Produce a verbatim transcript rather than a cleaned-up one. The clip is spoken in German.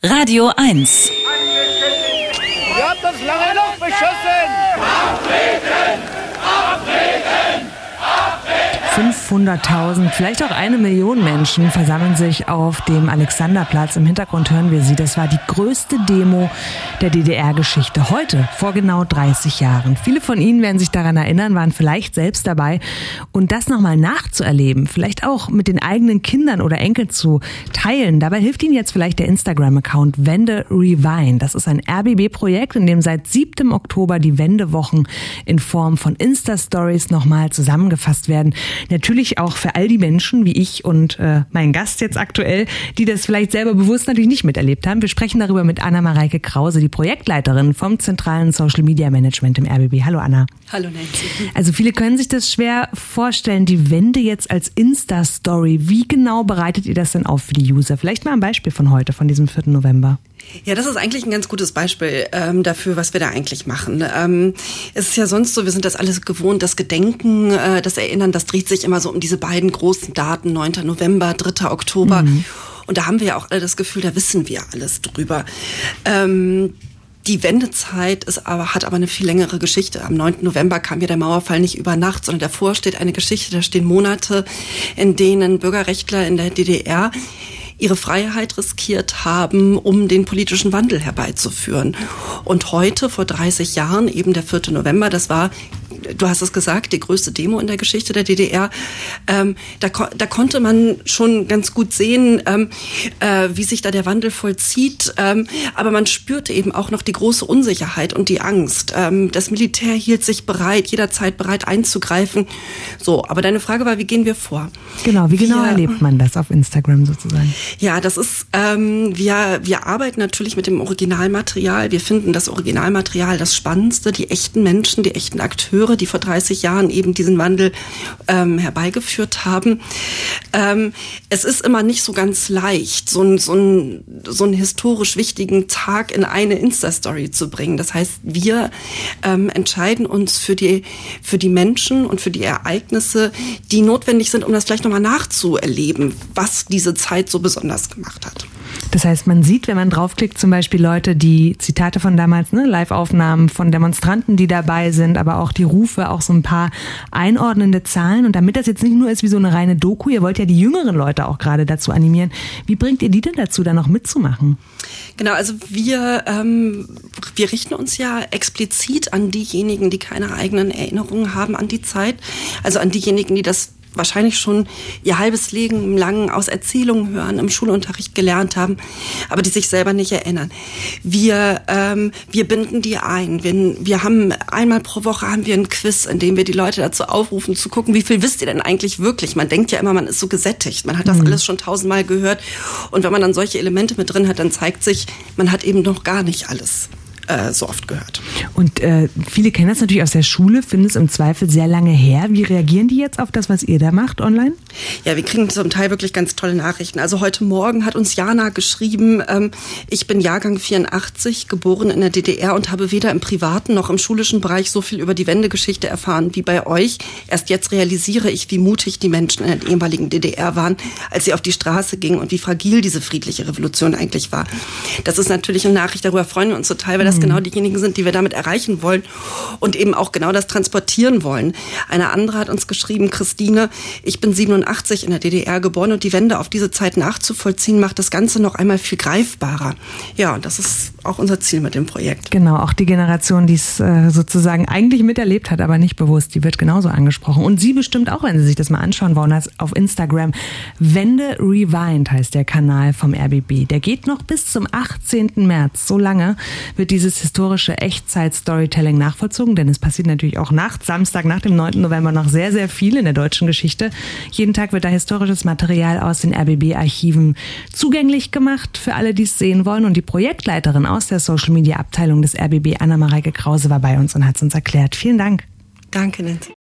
Radio eins. Ihr habt uns lange genug beschissen! Abtreten! Abtreten! fünfhunderttausend, vielleicht auch eine Million Menschen versammeln sich auf dem Alexanderplatz. Im Hintergrund hören wir sie. Das war die größte Demo der D D R-Geschichte. Heute, vor genau dreißig Jahren. Viele von Ihnen werden sich daran erinnern, waren vielleicht selbst dabei. Und das nochmal nachzuerleben, vielleicht auch mit den eigenen Kindern oder Enkeln zu teilen. Dabei hilft Ihnen jetzt vielleicht der Instagram-Account Wende Rewind. Das ist ein R B B-Projekt, in dem seit siebten Oktober die Wendewochen in Form von Insta-Stories nochmal zusammengefasst werden. Natürlich auch für all die Menschen wie ich und äh, mein Gast jetzt aktuell, die das vielleicht selber bewusst natürlich nicht miterlebt haben. Wir sprechen darüber mit Anna-Mareike Krause, die Projektleiterin vom zentralen Social Media Management im R B B. Hallo Anna. Hallo Nancy. Also viele können sich das schwer vorstellen, die Wende jetzt als Insta-Story. Wie genau bereitet ihr das denn auf für die User? Vielleicht mal ein Beispiel von heute, von diesem vierten November. Ja, das ist eigentlich ein ganz gutes Beispiel ähm, dafür, was wir da eigentlich machen. Ähm, es ist ja sonst so, wir sind das alles gewohnt, das Gedenken, äh, das Erinnern, das dreht sich immer so um diese beiden großen Daten, neunten November, dritten Oktober. Mhm. Und da haben wir ja auch alle das Gefühl, da wissen wir alles drüber. Ähm, Die Wendezeit ist aber, hat aber eine viel längere Geschichte. Am neunten November kam ja der Mauerfall nicht über Nacht, sondern davor steht eine Geschichte, da stehen Monate, in denen Bürgerrechtler in der D D R ihre Freiheit riskiert haben, um den politischen Wandel herbeizuführen. Und heute, vor dreißig Jahren, eben der vierten November, das war, du hast es gesagt, die größte Demo in der Geschichte der D D R. Ähm, da, da konnte man schon ganz gut sehen, ähm, äh, wie sich da der Wandel vollzieht. Ähm, aber man spürte eben auch noch die große Unsicherheit und die Angst. Ähm, das Militär hielt sich bereit, jederzeit bereit einzugreifen. So, aber deine Frage war, wie gehen wir vor? Genau, wie genau wir, erlebt man das auf Instagram sozusagen? Ja, das ist, ähm, wir, wir arbeiten natürlich mit dem Originalmaterial. Wir finden das Originalmaterial das Spannendste, die echten Menschen, die echten Akteure, die vor dreißig Jahren eben diesen Wandel ähm, herbeigeführt haben. Ähm, es ist immer nicht so ganz leicht, so, ein, so, ein, so einen historisch wichtigen Tag in eine Insta-Story zu bringen. Das heißt, wir ähm, entscheiden uns für die, für die Menschen und für die Ereignisse, die notwendig sind, um das vielleicht nochmal nachzuerleben, was diese Zeit so besonders gemacht hat. Das heißt, man sieht, wenn man draufklickt, zum Beispiel Leute, die Zitate von damals, ne, Live-Aufnahmen von Demonstranten, die dabei sind, aber auch die Rufe, auch so ein paar einordnende Zahlen. Und damit das jetzt nicht nur ist wie so eine reine Doku, ihr wollt ja die jüngeren Leute auch gerade dazu animieren. Wie bringt ihr die denn dazu, da noch mitzumachen? Genau, also wir, ähm, wir richten uns ja explizit an diejenigen, die keine eigenen Erinnerungen haben an die Zeit. Also an diejenigen, die das wahrscheinlich schon ihr halbes Leben lang aus Erzählungen hören, im Schulunterricht gelernt haben, aber die sich selber nicht erinnern. Wir, ähm, wir binden die ein. Wir, wir haben einmal pro Woche haben wir ein Quiz, in dem wir die Leute dazu aufrufen, zu gucken, wie viel wisst ihr denn eigentlich wirklich? Man denkt ja immer, man ist so gesättigt. Man hat das mhm. alles schon tausendmal gehört. Und wenn man dann solche Elemente mit drin hat, dann zeigt sich, man hat eben noch gar nicht alles so oft gehört. Und äh, viele kennen das natürlich aus der Schule, finden es im Zweifel sehr lange her. Wie reagieren die jetzt auf das, was ihr da macht online? Ja, wir kriegen zum Teil wirklich ganz tolle Nachrichten. Also heute Morgen hat uns Jana geschrieben, ähm, ich bin Jahrgang vierundachtzig, geboren in der D D R und habe weder im privaten noch im schulischen Bereich so viel über die Wendegeschichte erfahren wie bei euch. Erst jetzt realisiere ich, wie mutig die Menschen in der ehemaligen D D R waren, als sie auf die Straße gingen und wie fragil diese friedliche Revolution eigentlich war. Das ist natürlich eine Nachricht, darüber freuen wir uns total, weil das genau diejenigen sind, die wir damit erreichen wollen und eben auch genau das transportieren wollen. Eine andere hat uns geschrieben, Christine, ich bin siebenundachtzig in der D D R geboren und die Wende auf diese Zeit nachzuvollziehen, macht das Ganze noch einmal viel greifbarer. Ja, und das ist auch unser Ziel mit dem Projekt. Genau, auch die Generation, die es äh, sozusagen eigentlich miterlebt hat, aber nicht bewusst, die wird genauso angesprochen. Und Sie bestimmt auch, wenn Sie sich das mal anschauen wollen, auf Instagram. Wende Rewind heißt der Kanal vom R B B. Der geht noch bis zum achtzehnten März. So lange wird dieses historische Echtzeit-Storytelling nachvollzogen, denn es passiert natürlich auch nachts, Samstag nach dem neunten November noch sehr, sehr viel in der deutschen Geschichte. Jeden Tag wird da historisches Material aus den R B B-Archiven zugänglich gemacht für alle, die es sehen wollen. Und die Projektleiterin aus der Social-Media-Abteilung des R B B, Anna-Mareike Krause, war bei uns und hat es uns erklärt. Vielen Dank. Danke, Nancy.